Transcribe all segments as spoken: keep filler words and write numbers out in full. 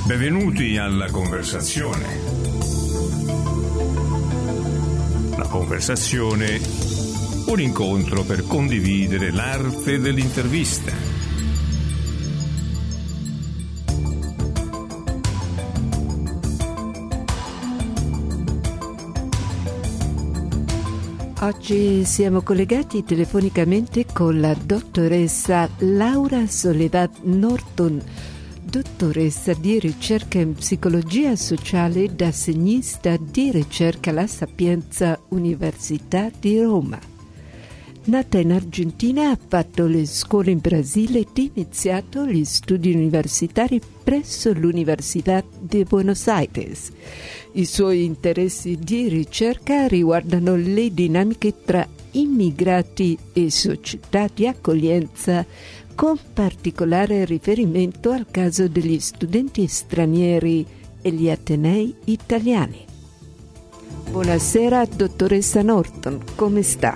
Benvenuti alla conversazione. La conversazione, un incontro per condividere l'arte dell'intervista. Oggi siamo collegati telefonicamente con la dottoressa Laura Soledad Norton, dottoressa di ricerca in psicologia sociale ed assegnista di ricerca alla Sapienza Università di Roma. Nata in Argentina, ha fatto le scuole in Brasile ed iniziato gli studi universitari presso l'Università di Buenos Aires. I suoi interessi di ricerca riguardano le dinamiche tra immigrati e società di accoglienza, con particolare riferimento al caso degli studenti stranieri e gli atenei italiani. Buonasera, dottoressa Norton, come sta?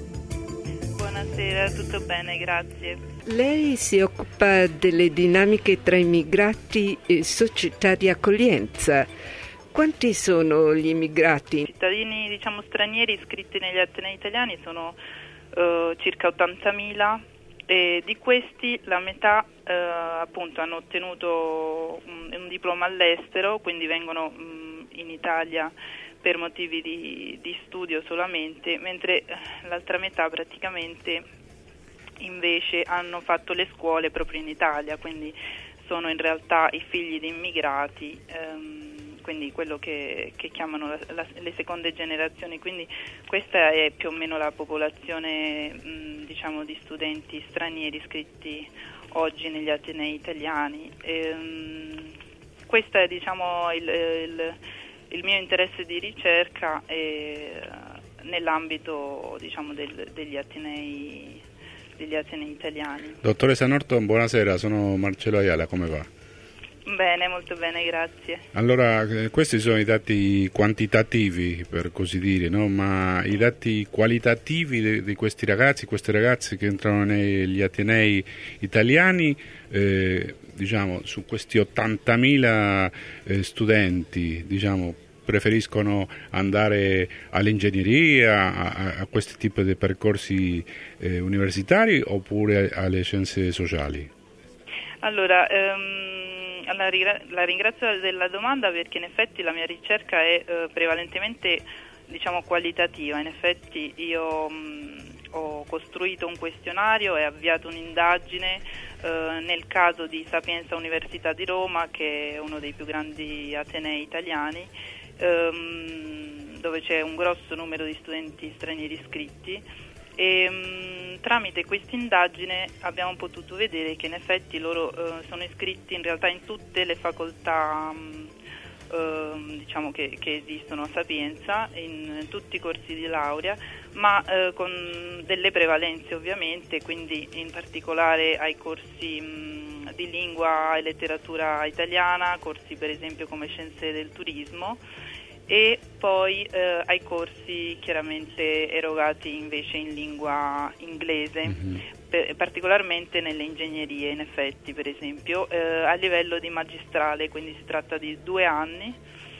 Buonasera, tutto bene, grazie. Lei si occupa delle dinamiche tra immigrati e società di accoglienza. Quanti sono gli immigrati? I cittadini, diciamo, stranieri iscritti negli atenei italiani sono uh, circa ottantamila. E di questi la metà eh, appunto hanno ottenuto un, un diploma all'estero, quindi vengono mh, in Italia per motivi di, di studio solamente, mentre l'altra metà praticamente invece hanno fatto le scuole proprio in Italia, quindi sono in realtà i figli di immigrati, ehm, quindi quello che, che chiamano la, la, le seconde generazioni. Quindi questa è più o meno la popolazione mh, diciamo di studenti stranieri iscritti oggi negli atenei italiani. Ehm, questo è diciamo il, il, il mio interesse di ricerca e, nell'ambito diciamo del, degli atenei degli atenei italiani. Dottoressa Norton, buonasera, sono Marcello Ayala, come va? Bene, molto bene, grazie. Allora, questi sono i dati quantitativi, per così dire, no? Ma i dati qualitativi di, di questi ragazzi, queste ragazze che entrano negli atenei italiani, eh, diciamo, su questi ottantamila eh, studenti, diciamo, preferiscono andare all'ingegneria, a, a questo tipo di percorsi eh, universitari oppure alle scienze sociali? Allora, ehm... La ringrazio della domanda, perché in effetti la mia ricerca è eh, prevalentemente diciamo qualitativa. In effetti io mh, ho costruito un questionario e avviato un'indagine eh, nel caso di Sapienza Università di Roma, che è uno dei più grandi atenei italiani, ehm, dove c'è un grosso numero di studenti stranieri iscritti. E mh, tramite questa indagine abbiamo potuto vedere che in effetti loro uh, sono iscritti in realtà in tutte le facoltà mh, uh, diciamo che, che esistono a Sapienza, in, in tutti i corsi di laurea, ma uh, con delle prevalenze ovviamente, quindi in particolare ai corsi mh, di lingua e letteratura italiana, corsi per esempio come scienze del turismo, e poi eh, ai corsi chiaramente erogati invece in lingua inglese, mm-hmm. per, particolarmente nelle ingegnerie, in effetti, per esempio eh, a livello di magistrale, quindi si tratta di due anni,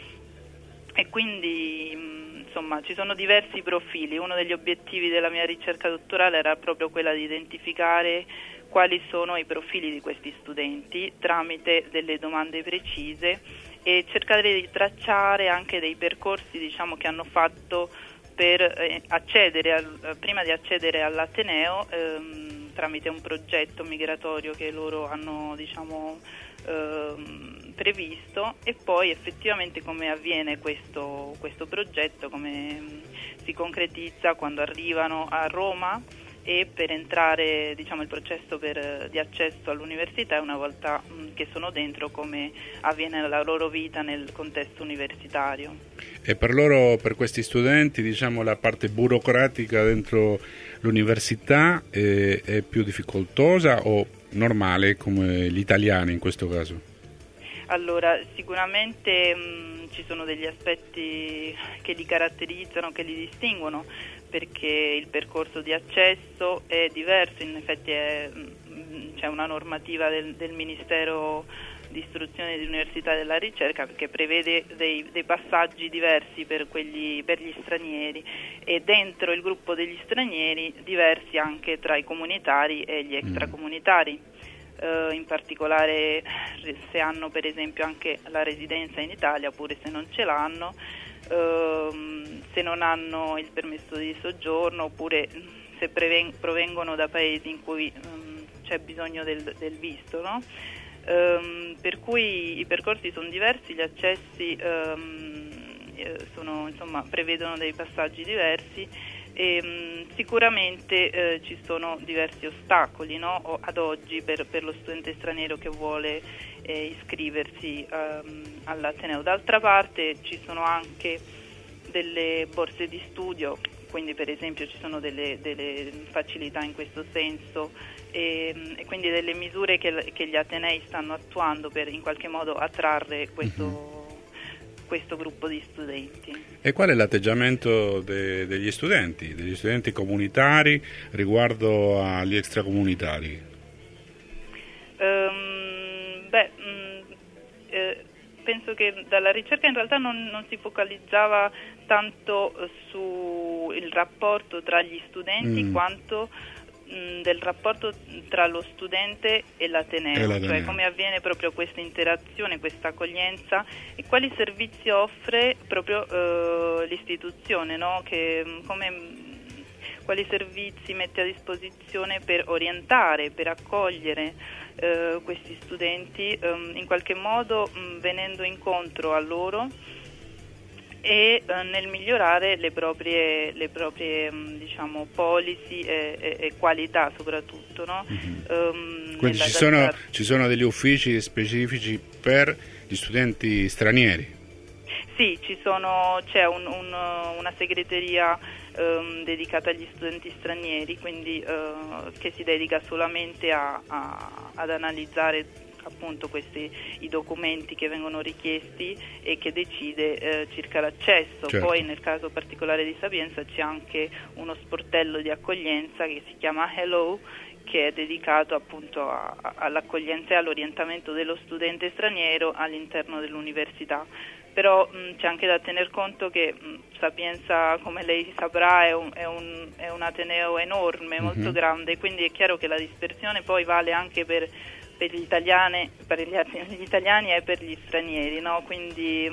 e quindi mh, insomma ci sono diversi profili. Uno degli obiettivi della mia ricerca dottorale era proprio quella di identificare quali sono i profili di questi studenti tramite delle domande precise e cercare di tracciare anche dei percorsi, diciamo, che hanno fatto per eh, accedere al, prima di accedere all'Ateneo ehm, tramite un progetto migratorio che loro hanno diciamo ehm, previsto, e poi effettivamente come avviene questo, questo progetto, come mh, si concretizza quando arrivano a Roma e per entrare, diciamo, il processo per, di accesso all'università, e una volta mh, che sono dentro, come avviene la loro vita nel contesto universitario. E per loro, per questi studenti, diciamo, la parte burocratica dentro l'università è, è più difficoltosa o normale come gli italiani in questo caso? Allora, sicuramente mh, ci sono degli aspetti che li caratterizzano, che li distinguono, perché il percorso di accesso è diverso, in effetti è, c'è una normativa del, del Ministero di istruzione di università della ricerca, perché prevede dei, dei passaggi diversi per, quelli, per gli stranieri, e dentro il gruppo degli stranieri diversi anche tra i comunitari e gli extracomunitari. Uh, in particolare se hanno per esempio anche la residenza in Italia, oppure se non ce l'hanno, uh, se non hanno il permesso di soggiorno, oppure se preven- provengono da paesi in cui um, c'è bisogno del, del visto, no? Um, per cui i percorsi sono diversi, gli accessi um, sono, insomma, prevedono dei passaggi diversi. E, mh, sicuramente eh, ci sono diversi ostacoli, no? o, ad oggi per, per lo studente straniero che vuole eh, iscriversi um, all'Ateneo. D'altra parte ci sono anche delle borse di studio, quindi per esempio ci sono delle, delle facilità in questo senso, e, e quindi delle misure che, che gli Atenei stanno attuando per in qualche modo attrarre questo mm-hmm. questo gruppo di studenti. E qual è l'atteggiamento de- degli studenti, degli studenti comunitari riguardo agli extracomunitari? Um, beh, mh, eh, penso che dalla ricerca in realtà non, non si focalizzava tanto sul rapporto tra gli studenti mm. quanto del rapporto tra lo studente e l'Ateneo, e l'Ateneo, cioè come avviene proprio questa interazione, questa accoglienza, e quali servizi offre proprio eh, l'istituzione, no? Che, come, quali servizi mette a disposizione per orientare, per accogliere eh, questi studenti, eh, in qualche modo mh, venendo incontro a loro e eh, nel migliorare le proprie, le proprie mh, diciamo, policy e, e, e qualità soprattutto, no? Mm-hmm. Um, Quindi ci sono, ci sono degli uffici specifici per gli studenti stranieri? Sì, ci sono, c'è un, un, una segreteria um, dedicata agli studenti stranieri, quindi uh, che si dedica solamente a, a, ad analizzare appunto questi i documenti che vengono richiesti e che decide eh, circa l'accesso. Certo. Poi nel caso particolare di Sapienza c'è anche uno sportello di accoglienza che si chiama Hello, che è dedicato appunto a, a, all'accoglienza e all'orientamento dello studente straniero all'interno dell'università. Però mh, c'è anche da tener conto che mh, Sapienza, come lei saprà, è un, è un, è un ateneo enorme, mm-hmm. molto grande, quindi è chiaro che la dispersione poi vale anche per per gli italiani, per gli, gli italiani e per gli stranieri, no? Quindi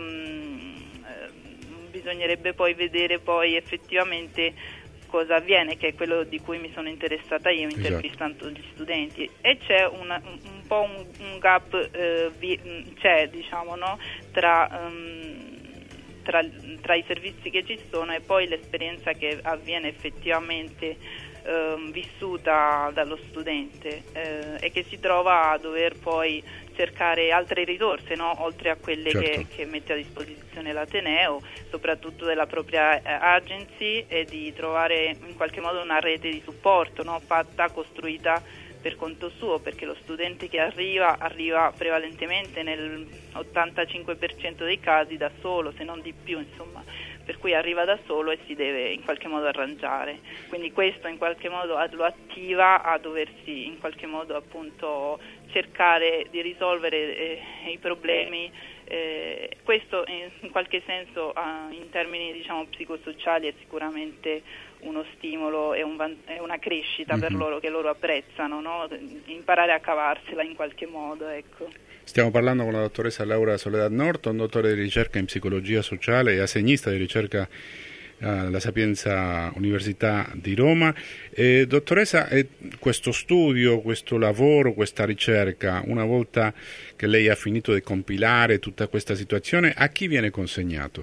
mh, eh, bisognerebbe poi vedere poi effettivamente cosa avviene, che è quello di cui mi sono interessata io intervistando esatto. gli studenti, e c'è una, un, un po' un, un gap eh, vi, c'è diciamo no? tra, um, tra, tra i servizi che ci sono e poi l'esperienza che avviene effettivamente Uh, vissuta dallo studente uh, e che si trova a dover poi cercare altre risorse, no? Oltre a quelle certo. che, che mette a disposizione l'Ateneo, soprattutto della propria uh, agency, e di trovare in qualche modo una rete di supporto, no? Fatta, costruita per conto suo, perché lo studente che arriva arriva prevalentemente nel ottantacinque per cento dei casi da solo, se non di più, insomma, per cui arriva da solo e si deve in qualche modo arrangiare. Quindi questo in qualche modo lo attiva a doversi in qualche modo appunto cercare di risolvere eh, i problemi. Eh, questo in, in qualche senso uh, in termini diciamo psicosociali è sicuramente uno stimolo e un van- una crescita mm-hmm. per loro, che loro apprezzano, no? Imparare a cavarsela in qualche modo, ecco. Stiamo parlando con la dottoressa Laura Soledad Norton, dottore di ricerca in psicologia sociale e assegnista di ricerca alla Sapienza Università di Roma. Eh, dottoressa, eh, questo studio, questo lavoro, questa ricerca, una volta che lei ha finito di compilare tutta questa situazione, a chi viene consegnato?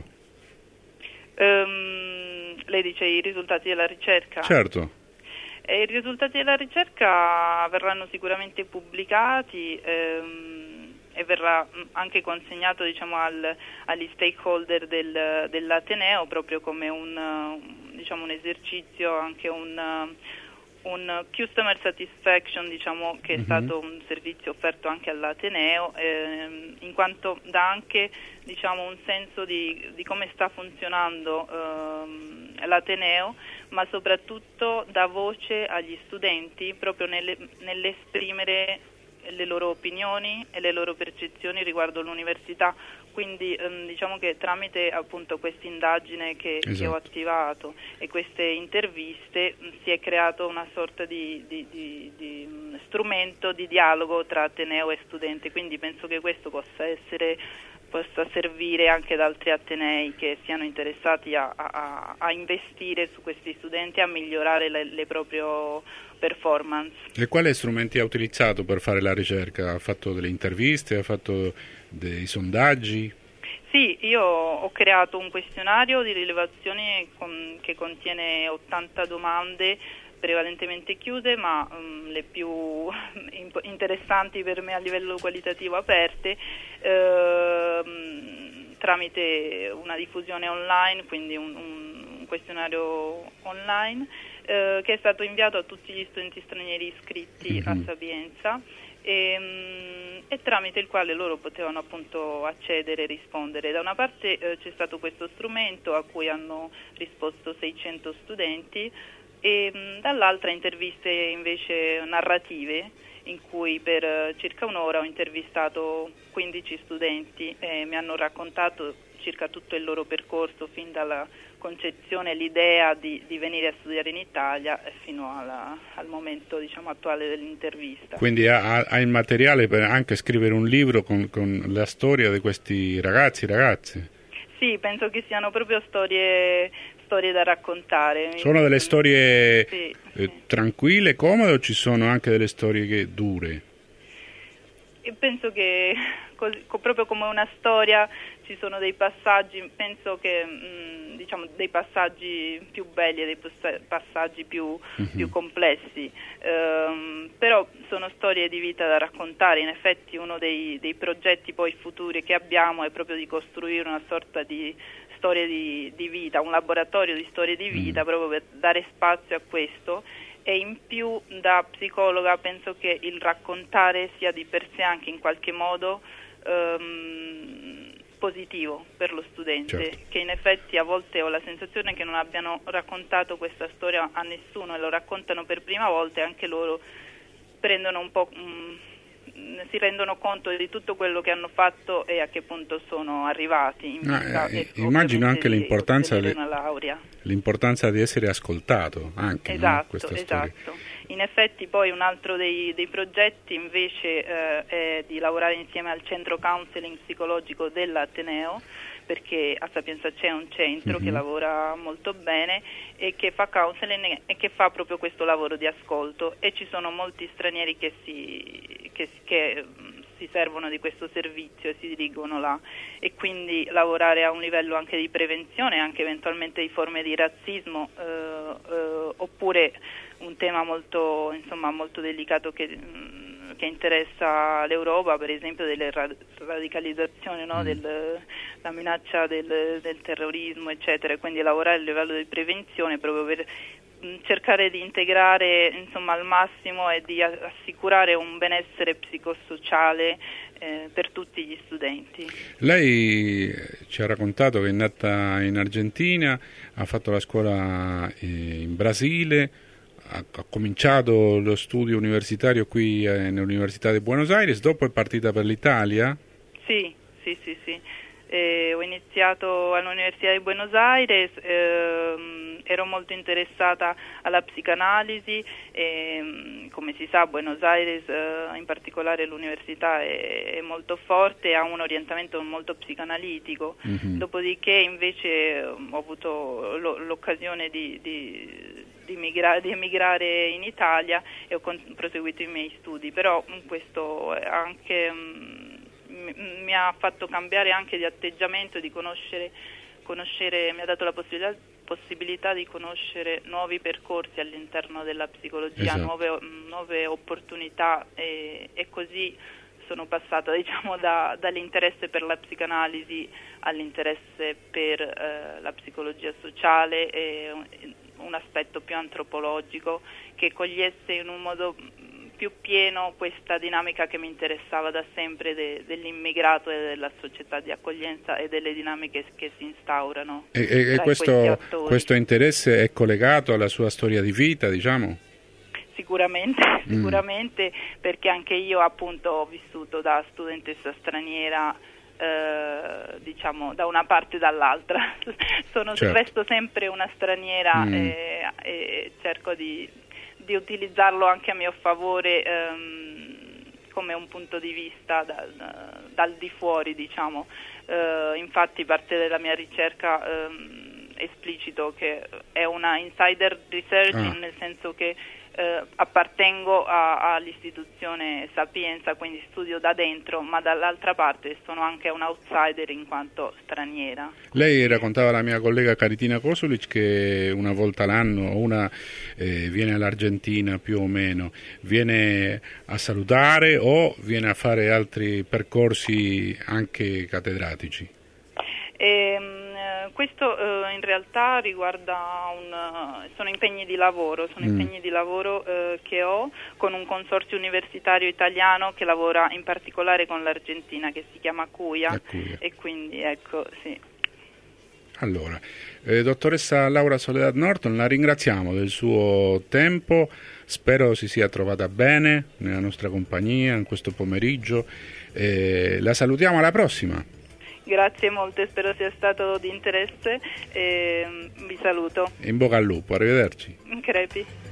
Um, lei dice i risultati della ricerca? Certo. E i risultati della ricerca verranno sicuramente pubblicati ehm, e verrà anche consegnato diciamo, al, agli stakeholder del, dell'Ateneo, proprio come un, diciamo, un esercizio, anche un, un customer satisfaction, diciamo, che è mm-hmm. stato un servizio offerto anche all'Ateneo, eh, in quanto dà anche diciamo, un senso di, di come sta funzionando eh, l'Ateneo, ma soprattutto dà voce agli studenti proprio nelle, nell'esprimere le loro opinioni e le loro percezioni riguardo l'università. Quindi ehm, diciamo che tramite appunto questa indagine che, esatto. che ho attivato e queste interviste mh, si è creato una sorta di, di, di, di mh, strumento di dialogo tra ateneo e studente, quindi penso che questo possa essere possa servire anche ad altri atenei che siano interessati a, a, a investire su questi studenti e a migliorare le, le proprie performance. E quali strumenti ha utilizzato per fare la ricerca? Ha fatto delle interviste, ha fatto dei sondaggi? Sì, io ho creato un questionario di rilevazioni con, che contiene ottanta domande prevalentemente chiuse, ma um, le più interessanti per me a livello qualitativo aperte, ehm, tramite una diffusione online, quindi un, un questionario online eh, che è stato inviato a tutti gli studenti stranieri iscritti mm-hmm. a Sapienza e, e tramite il quale loro potevano appunto accedere e rispondere. Da una parte eh, c'è stato questo strumento a cui hanno risposto seicento studenti, e mh, dall'altra interviste invece narrative in cui per uh, circa un'ora ho intervistato quindici studenti e mi hanno raccontato circa tutto il loro percorso fin dalla concezione, l'idea di, di venire a studiare in Italia fino alla, al momento diciamo attuale dell'intervista. Quindi ha, ha il materiale per anche scrivere un libro con, con la storia di questi ragazzi e ragazze? Sì, penso che siano proprio storie storie da raccontare. Sono delle storie sì, eh, sì. tranquille, comode, o ci sono anche delle storie che, dure? E penso che così, proprio come una storia ci sono dei passaggi, penso che mh, diciamo dei passaggi più belli e dei passaggi più, mm-hmm. più complessi, ehm, però sono storie di vita da raccontare. In effetti uno dei, dei progetti poi futuri che abbiamo è proprio di costruire una sorta di storie di, di vita, un laboratorio di storie di vita, mm. proprio per dare spazio a questo. E in più da psicologa penso che il raccontare sia di per sé anche in qualche modo ehm, positivo per lo studente, certo. che in effetti a volte ho la sensazione che non abbiano raccontato questa storia a nessuno e lo raccontano per prima volta e anche loro prendono un po'... Mh, si rendono conto di tutto quello che hanno fatto e a che punto sono arrivati. In ah, eh, immagino anche di, l'importanza, di una laurea. l'importanza di essere ascoltato anche, esatto, no? Questa esatto. storia. In effetti poi un altro dei, dei progetti invece eh, è di lavorare insieme al centro counseling psicologico dell'Ateneo, perché a Sapienza c'è un centro mm-hmm. che lavora molto bene e che fa counseling e che fa proprio questo lavoro di ascolto, e ci sono molti stranieri che si, che, che si servono di questo servizio e si dirigono là, e quindi lavorare a un livello anche di prevenzione, anche eventualmente di forme di razzismo eh, eh, oppure un tema molto insomma molto delicato che che interessa l'Europa, per esempio delle ra- radicalizzazioni, no? del, la minaccia del, del terrorismo, eccetera, e quindi lavorare a livello di prevenzione proprio per mh, cercare di integrare insomma al massimo e di a- assicurare un benessere psicosociale eh, per tutti gli studenti. Lei ci ha raccontato che è nata in Argentina, ha fatto la scuola in Brasile, ha cominciato lo studio universitario qui eh, nell'Università di Buenos Aires, dopo è partita per l'Italia? Sì, sì, sì, sì. Eh, ho iniziato all'Università di Buenos Aires, ehm, ero molto interessata alla psicanalisi e, come si sa, Buenos Aires, eh, in particolare l'università è, è molto forte, ha un orientamento molto psicanalitico. Mm-hmm. Dopodiché invece ho avuto lo, l'occasione di, di Di, migra- di emigrare in Italia e ho con- proseguito i miei studi, però questo anche mh, m- mi ha fatto cambiare anche di atteggiamento, di conoscere, conoscere mi ha dato la possibilità, possibilità di conoscere nuovi percorsi all'interno della psicologia, esatto. nuove, nuove opportunità e, e così sono passata diciamo da, dall'interesse per la psicanalisi all'interesse per eh, la psicologia sociale e un aspetto più antropologico che cogliesse in un modo più pieno questa dinamica che mi interessava da sempre de, dell'immigrato e della società di accoglienza e delle dinamiche che si instaurano. E, e, e questo, questo interesse è collegato alla sua storia di vita, diciamo? sicuramente, mm. sicuramente perché anche io appunto ho vissuto da studentessa straniera, eh, diciamo da una parte e dall'altra. Sono, certo. Resto sempre una straniera mm. e, e cerco di, di utilizzarlo anche a mio favore, ehm, come un punto di vista dal, dal di fuori, diciamo. Eh, infatti parte della mia ricerca ehm, esplicito che è una insider research, ah. nel senso che eh, appartengo a, all'istituzione Sapienza, quindi studio da dentro, ma dall'altra parte sono anche un outsider in quanto straniera. Lei raccontava alla mia collega Caritina Kosulic che una volta l'anno una eh, viene all'Argentina più o meno, viene a salutare o viene a fare altri percorsi anche cattedratici? Ehm, questo eh, in realtà riguarda un, sono impegni di lavoro, sono mm. impegni di lavoro eh, che ho con un consorzio universitario italiano che lavora in particolare con l'Argentina, che si chiama Cuya, e quindi ecco, sì. Allora, eh, dottoressa Laura Soledad Norton, la ringraziamo del suo tempo, spero si sia trovata bene nella nostra compagnia in questo pomeriggio, eh, la salutiamo, alla prossima. Grazie molte, spero sia stato di interesse e vi saluto. In bocca al lupo, arrivederci. Crepi.